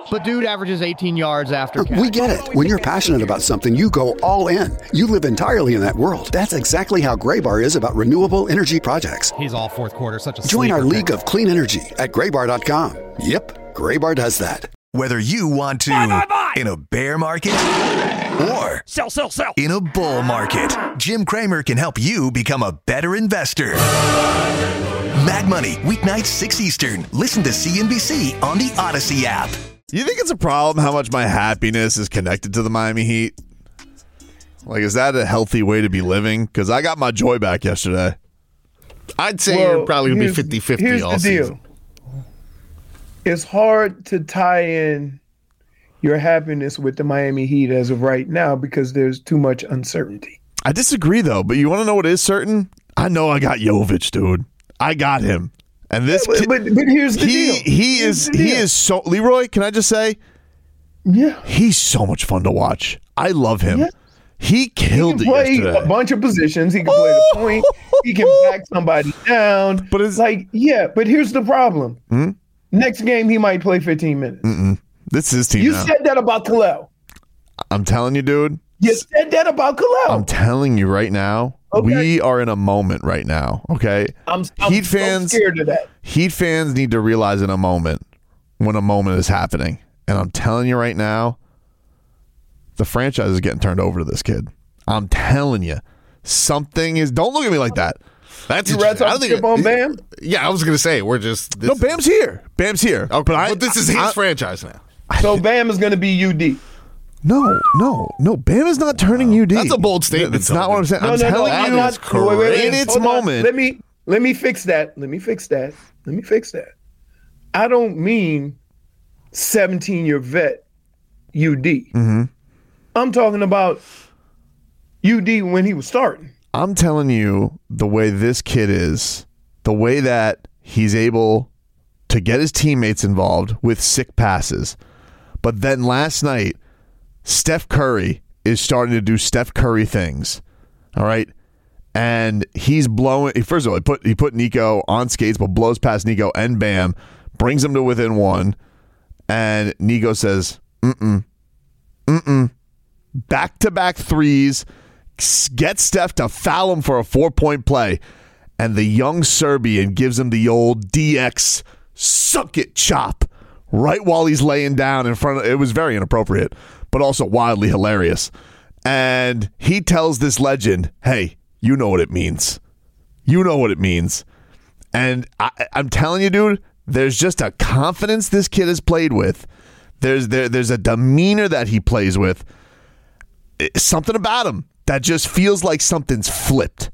But dude averages 18 yards after catch. We get it. When you're passionate about something, you go all in. You live entirely in that world. That's exactly how Graybar is about renewable energy projects. He's all fourth quarter, such a Join our sleeper league of clean energy at graybar.com. Yep, Graybar does that. Whether you want to in a bear market or sell. In a bull market, Jim Cramer can help you become a better investor. Mad Money, weeknights 6 Eastern. Listen to CNBC on the Odyssey app. You think it's a problem how much my happiness is connected to the Miami Heat? Like, is that a healthy way to be living? Because I got my joy back yesterday. I'd say you're probably going to be 50-50 here's all the deal. season. It's hard to tie in your happiness with the Miami Heat as of right now because there's too much uncertainty. I disagree, though. But you want to know what is certain? I know I got Jovic, dude. I got him. And this but here's the deal. He is so Leroy, can I just say? Yeah. He's so much fun to watch. I love him. Yeah. He killed it yesterday. He can play a bunch of positions. He can play the point. He can back somebody down. But it's like, but here's the problem. Next game, he might play 15 minutes. This is his team You now. said that about Kalel. I'm telling you, dude. You said that about Kalel. I'm telling you right now. Okay. We are in a moment right now, okay? I'm Heat fans, so scared of that. Heat fans need to realize in a moment when a moment is happening. And I'm telling you right now, the franchise is getting turned over to this kid. I'm telling you. Something is... Don't look at me like that. That's you read something on Bam? Yeah, I was going to say, we're just... No, Bam's here. Bam's here. Okay, but this is his franchise now. So Bam is going to be UD. No. Bam is not turning UD. That's a bold statement. That's not what I'm saying. I'm telling you, that's correct. Wait, in its moment. Let me fix that. I don't mean 17-year vet UD. I'm talking about UD when he was starting. I'm telling you, the way this kid is, the way that he's able to get his teammates involved with sick passes. But then last night, Steph Curry is starting to do Steph Curry things. All right. And he's blowing. First of all, he put Nico on skates, but blows past Nico and Bam, brings him to within one. And Nico says, back-to-back threes, gets Steph to foul him for a 4-point play. And the young Serbian gives him the old DX suck it chop right while he's laying down in front of it. Was very inappropriate, but also wildly hilarious. And he tells this legend, hey, you know what it means. You know what it means. And I'm telling you, dude, there's just a confidence this kid has played with. There's a demeanor that he plays with. Something about him that just feels like something's flipped.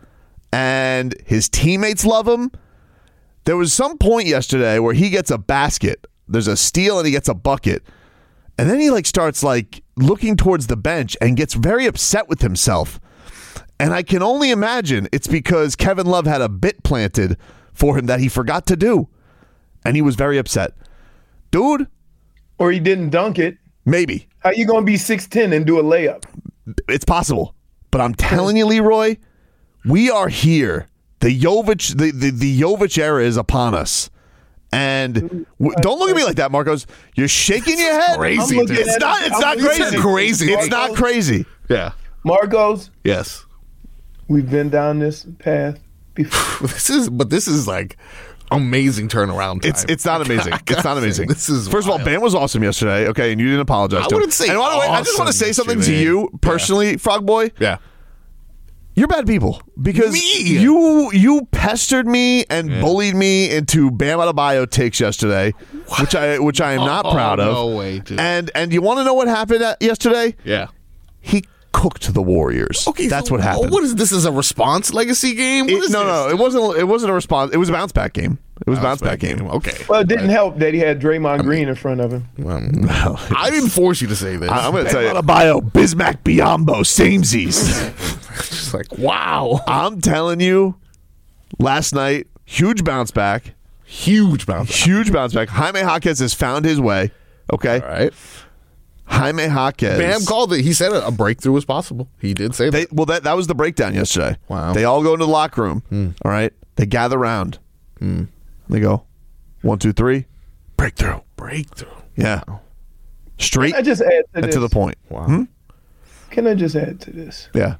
And his teammates love him. There was some point yesterday where he gets a basket. There's a steal and he gets a bucket. And then he starts looking towards the bench and gets very upset with himself. And I can only imagine it's because Kevin Love had a bit planted for him that he forgot to do. And he was very upset. Dude. Or he didn't dunk it. Maybe. How you going to be 6'10" and do a layup? It's possible. But I'm telling you, Leroy, we are here. The Jovic, the Jovic era is upon us. And don't look at me like that, Marcos. You're shaking your head. Crazy. It's not crazy. Crazy. It's not crazy. Yeah. Marcos. Yes. We've been down this path before. This is amazing turnaround time. It's not amazing. It's not amazing. This is First of all, Bam was awesome yesterday. Okay, and you didn't apologize. I wouldn't say. And by the way, I just want to say something to you personally, Frog Boy. Yeah. You're bad people because you pestered me and bullied me into Bam Adebayo takes yesterday, which I am not proud of. No way, dude. And you want to know what happened yesterday? Yeah. He cooked the Warriors. Okay, that's what happened. What is this? Is a response legacy game? No, it wasn't a response. It was a bounce back game. It was a bounce back game. Okay. Well, it didn't help that he had Draymond Green in front of him. I didn't force you to say this. I'm going to tell you. Adebayo, Bismack Biyombo, samesies. Just wow. I'm telling you, last night, huge bounce back. Huge bounce back. Jaime Jaquez has found his way. Okay? All right. Jaime Jaquez. Bam called it. He said a breakthrough was possible. He did say that. Well, that was the breakdown yesterday. Wow. They all go into the locker room. All right? They gather around. They go, 1, 2, 3, breakthrough. Yeah. Straight Can I just add to this? to the point. Wow. Can I just add to this? Yeah.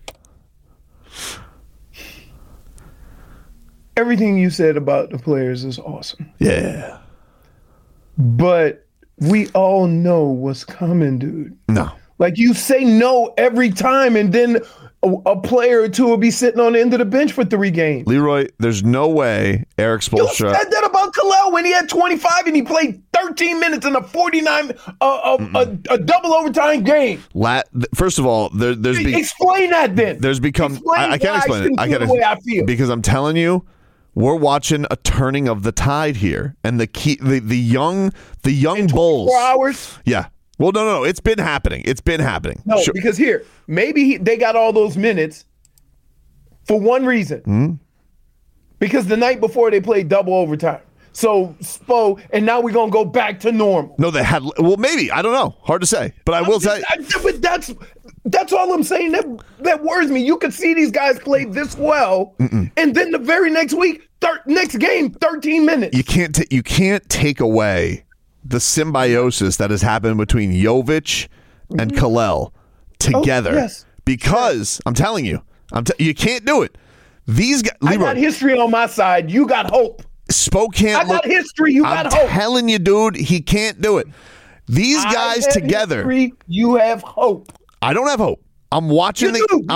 Everything you said about the players is awesome. Yeah. But we all know what's coming, dude. No. Like, you say no every time, and then a player or two will be sitting on the end of the bench for 3 games. Leroy, there's no way Eric You Spoelstra. said that about Khalil when he had 25 and he played 13 minutes in a 49 a double overtime game. First of all, Explain that then. there's become. I can't explain it. I feel can't the way I feel. because I'm telling you, we're watching a turning of the tide here, and the young Bulls. 4 hours. Yeah. Well, no. It's been happening. No, Sure. because here, maybe they got all those minutes for one reason. Because the night before they played double overtime. So, and now we're going to go back to normal. No, they had. Well, maybe. I don't know. Hard to say. But I will say. But that's all I'm saying. That worries me. You could see these guys play this well, and then the very next week, next game, 13 minutes. You can't take away the symbiosis that has happened between Jovic and Khalil together. Yes. Because I'm telling you, you can't do it. These guys, I got history on my side. You got hope. Spo can't. I got history. You got hope. I'm telling you, dude, he can't do it. These guys together. History, you have hope. I don't have hope. I'm watching.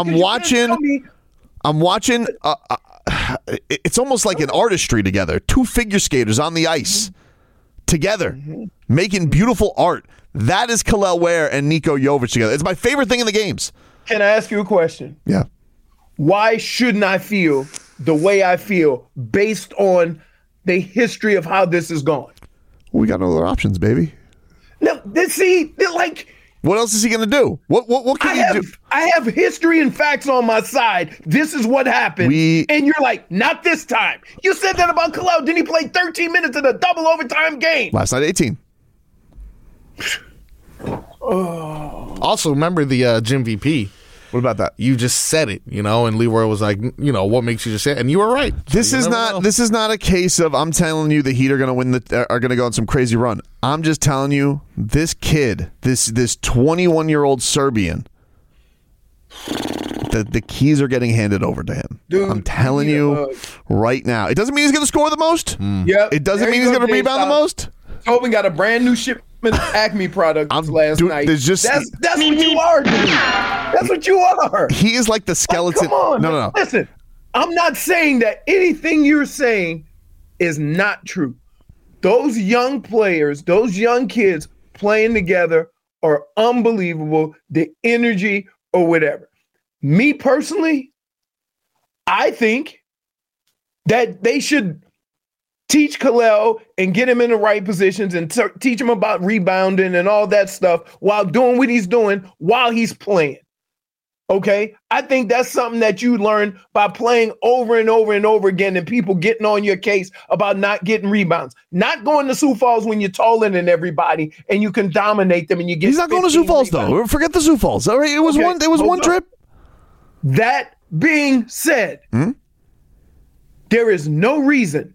I'm watching. It's almost like an artistry together. 2 figure skaters on the ice together, making beautiful art. That is Khalil Ware and Niko Jovic together. It's my favorite thing in the games. Can I ask you a question? Yeah. Why shouldn't I feel the way I feel based on the history of how this is going? We got no other options, baby. Now, What else is he going to do? What can he do? I have history and facts on my side. This is what happened. And you're like, not this time. You said that about Khalil. Then he played 13 minutes in a double overtime game. Last night, 18. Also, remember the Jim VP. What about that? You just said it, and Leroy was like, what makes you just say it? And you were right. This is not a case of I'm telling you the Heat are going to win are going to go on some crazy run. I'm just telling you this kid, this 21-year-old Serbian, the keys are getting handed over to him. Dude, I'm telling you right now. It doesn't mean he's going to score the most. Yep. It doesn't mean he's going to rebound the most. Tobin got a brand new shipment of Acme products last night. That's what you are, dude. That's what you are. He is like the skeleton. Come on. No. Listen, I'm not saying that anything you're saying is not true. Those young players, those young kids playing together are unbelievable. The energy or whatever. Me personally, I think that they should teach Khalil and get him in the right positions and teach him about rebounding and all that stuff while doing what he's doing while he's playing. Okay? I think that's something that you learn by playing over and over and over again and people getting on your case about not getting rebounds. Not going to Sioux Falls when you're taller than everybody and you can dominate them and you get He's not going to Sioux Falls, rebounds. though. Forget the Sioux Falls. All right, it was one trip. That being said, there is no reason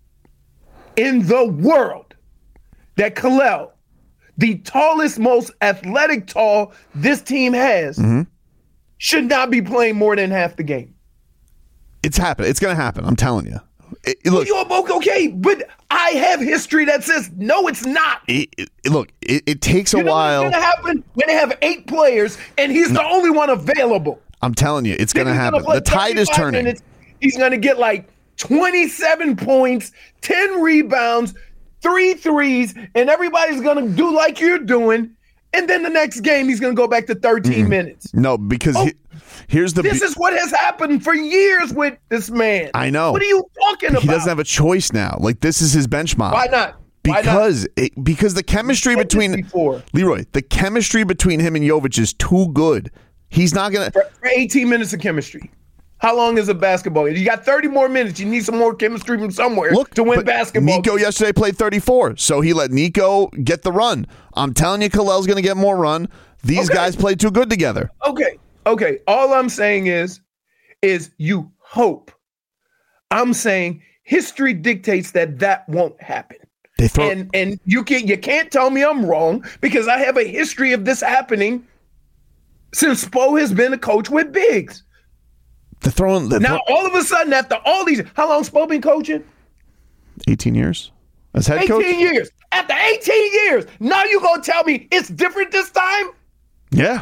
in the world that Khalil, the tallest, most athletic tall this team has, should not be playing more than half the game. It's happening. It's going to happen. I'm telling you. Look, okay, but I have history that says no, it's not. It takes a while. What's going to happen when they have 8 players and he's the only one available? I'm telling you, it's going to happen. The tide is turning. Minutes, he's going to get like 27 points, 10 rebounds, 3 threes, and everybody's going to do like you're doing. And then the next game, he's going to go back to 13 minutes. No, because here's the... This is what has happened for years with this man. I know. What are you talking about? He doesn't have a choice now. Like, this is his benchmark. Why not? Because the chemistry between... Leroy, the chemistry between him and Jovic is too good. He's not going to... For 18 minutes of chemistry. How long is a basketball? You got 30 more minutes. You need some more chemistry from somewhere to win basketball. Nico yesterday played 34, so he let Nico get the run. I'm telling you, Khalil's going to get more run. These guys play too good together. Okay. All I'm saying is you hope. I'm saying history dictates that won't happen. And you can't tell me I'm wrong because I have a history of this happening since Spo has been a coach with bigs. Now all of a sudden, after all these, how long Spo been coaching? 18 years as head coach. 18 years. After 18 years, now you gonna tell me it's different this time? Yeah.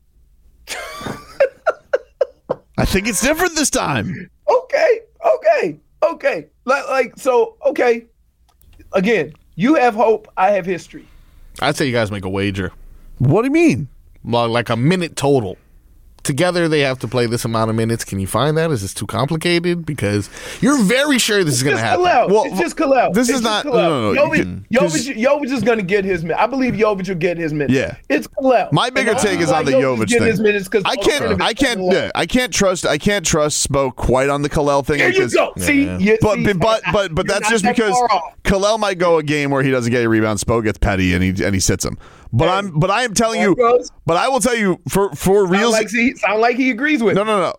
I think it's different this time. Okay. Okay. Again, you have hope. I have history. I'd say you guys make a wager. What do you mean? Like a minute total. Together, they have to play this amount of minutes. Can you find that? Is this too complicated? Because you're very sure this is going to happen. It's just Kalel. This is not. No. Jovic is going to get his minutes. I believe Jovic will get his minutes. Yeah, it's Kalel. My bigger take is on the Jovic thing. His minutes I can't trust Spo quite on the Kalel thing. There you go. But that's just because Kalel might go a game where he doesn't get a rebound. Spo gets petty and he sits him. But I am telling you. But I will tell you for real. Sound like he agrees with. No.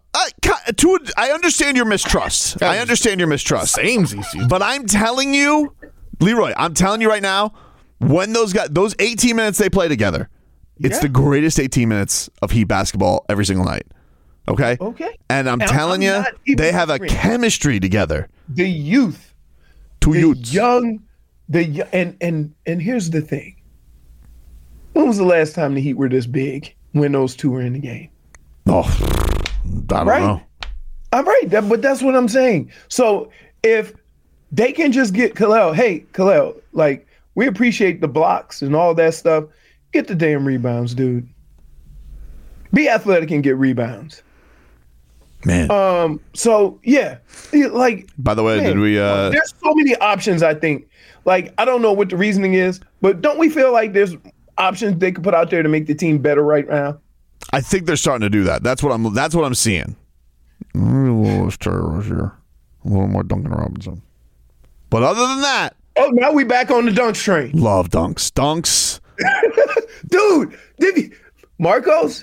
I understand your mistrust. Same. But I'm telling you, Leroy. I'm telling you right now, when those 18 minutes they play together, it's the greatest 18 minutes of Heat basketball every single night. Okay. And I'm telling you, they have a chemistry together. The youth, young, and here's the thing. When was the last time the Heat were this big when those two were in the game? Oh, I don't know. I'm right, but that's what I'm saying. So if they can just get Kalel, like, we appreciate the blocks and all that stuff. Get the damn rebounds, dude. Be athletic and get rebounds. Man. So yeah, like. By the way, did we? There's so many options. I think. Like, I don't know what the reasoning is, but don't we feel like there's options they could put out there to make the team better right now? I think they're starting to do that. That's what I'm seeing. A little more Duncan Robinson. But other than that, now we back on the dunks train. Love dunks. Dude, Marcos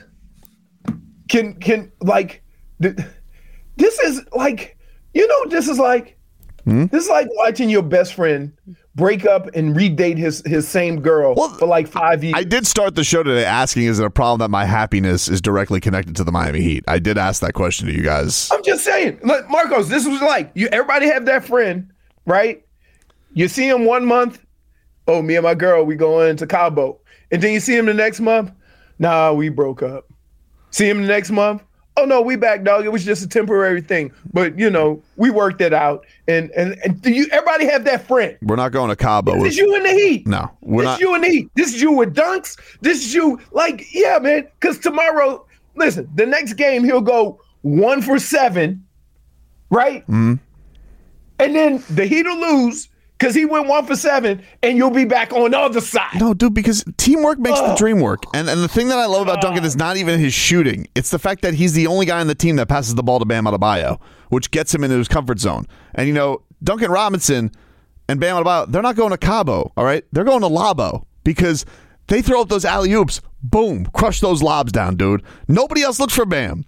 can like this is like, this is like this is like watching your best friend break up and redate his same girl for like 5 years. I did start the show today asking, is it a problem that my happiness is directly connected to the Miami Heat? I did ask that question to you guys. I'm just saying, look, Marcos, this was like, everybody have that friend, right? You see him 1 month, oh, me and my girl, we going to Cabo. And then you see him the next month, nah, we broke up. See him the next month, oh no, we back, dog. It was just a temporary thing, but we worked it out. And everybody have that friend. We're not going to Cabo. This is you in the Heat. No, we're not. This is you in the Heat. This is you with dunks. This is you, like, yeah, man. Because tomorrow, listen, the next game he'll go 1 for 7, right? Mm-hmm. And then the Heat will lose because he went 1 for 7, and you'll be back on the other side. No, dude, because teamwork makes the dream work. And the thing that I love about Duncan is not even his shooting. It's the fact that he's the only guy on the team that passes the ball to Bam Adebayo, which gets him into his comfort zone. And, Duncan Robinson and Bam Adebayo, they're not going to Cabo, all right? They're going to Labo because they throw up those alley-oops. Boom. Crush those lobs down, dude. Nobody else looks for Bam.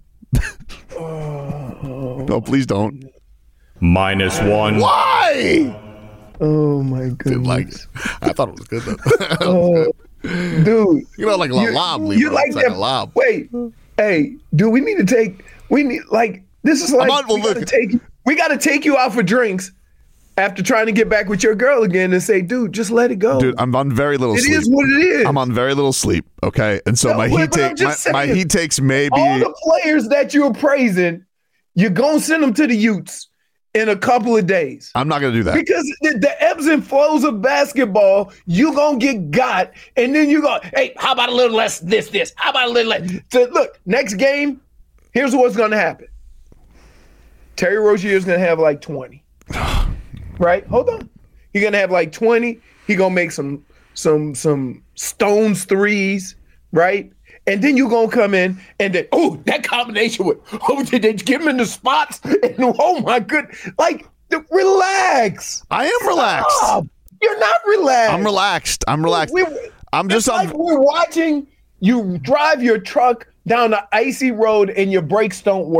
No, please don't. -1. Why? Oh my goodness! Like, I thought it was good though. Dude, like a lob. You like that? Like a lob. Wait, hey, dude, we need this is like we got to take you out for drinks after trying to get back with your girl again and say, dude, just let it go. Dude, I'm on very little sleep. It is what it is. I'm on very little sleep. Okay, and so my heat takes maybe all the players that you're praising, you're gonna send them to the Utes in a couple of days. I'm not going to do that. Because the ebbs and flows of basketball, you're going to get got, and then you go, hey, how about a little less this? How about a little less? So look, next game, here's what's going to happen. Terry Rozier is going to have like 20. Right? Hold on. He's going to have like 20. He's going to make some stones threes, right? And then you're going to come in and then, that combination with, did they give him in the spots? And oh my goodness. Like, relax. I am relaxed. Stop. You're not relaxed. I'm relaxed. We're watching you drive your truck down the icy road and your brakes don't work.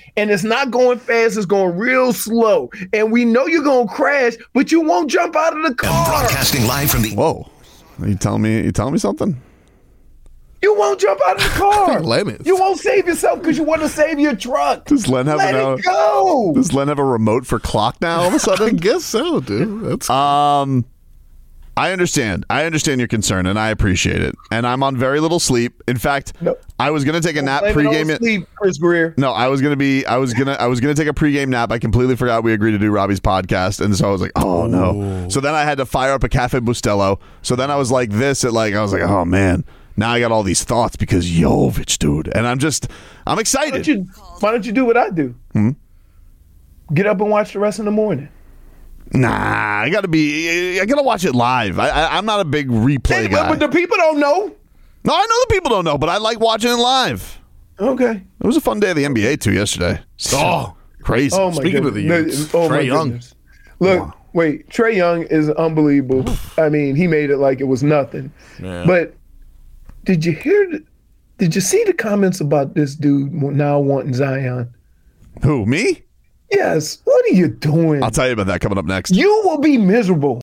and it's not going fast, it's going real slow. And we know you're going to crash, but you won't jump out of the car. Broadcasting live from the... Whoa. Are you telling me something? You won't jump out of the car. Len is. You won't save yourself because you want to save your truck. Does Len have Let it go. Does Len have a remote for clock now all of a I sudden? guess so, dude. That's I understand your concern, and I appreciate it. And I'm on very little sleep. In fact, I was going to take a nap pregame. Sleep, Chris Greer. No, I was going to take a pregame nap. I completely forgot we agreed to do Robbie's podcast, and so I was like, oh no. So then I had to fire up a Cafe Bustelo. So then I was like this I was like, oh man. Now I got all these thoughts because Jovic, dude. And I'm excited. Why don't you do what I do? Get up and watch the rest in the morning. Nah, I gotta watch it live. I'm not a big replay guy. But the people don't know. No, I know the people don't know, but I like watching it live. Okay. It was a fun day of the NBA too yesterday. Oh, crazy. Oh my Speaking of the youths, Trae Young. Look, wait, Trae Young is unbelievable. I mean, he made it like it was nothing. Yeah. But did you see the comments about this dude now wanting Zion? Who, me? Yes. What are you doing? I'll tell you about that coming up next. You will be miserable.